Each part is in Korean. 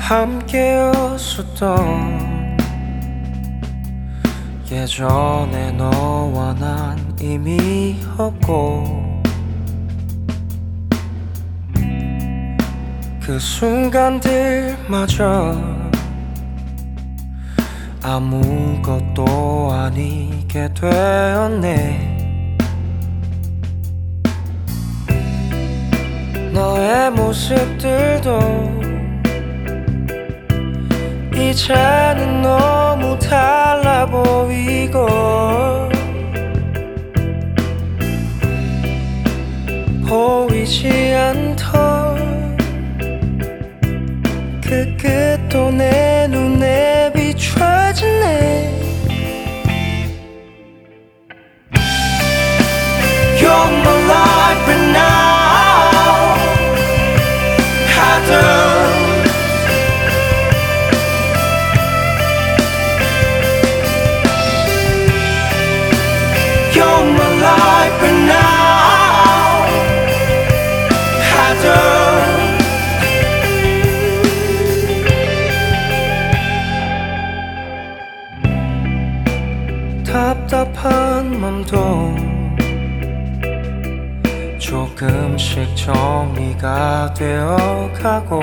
함께였었던 예전에 너와 난 이미 없고 그 순간들마저 아무것도 아니게 되었네. 너의 모습들도 이제는 너무 달라 보이고 보이지 않던 그 끝도 내 눈에 비춰지네. You're my life right now. 하던 You're my life right now. 하던 답답한 맘도 조금씩 정리가 되어가고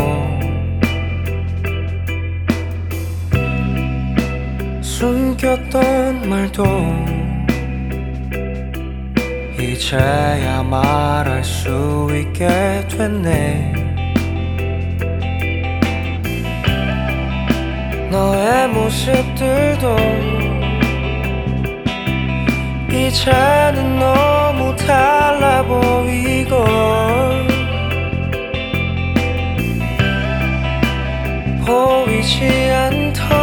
숨겼던 말도 이제야 말할 수 있게 됐네. 너의 모습들도 이제는 너무 달라 보이고 보이지 않던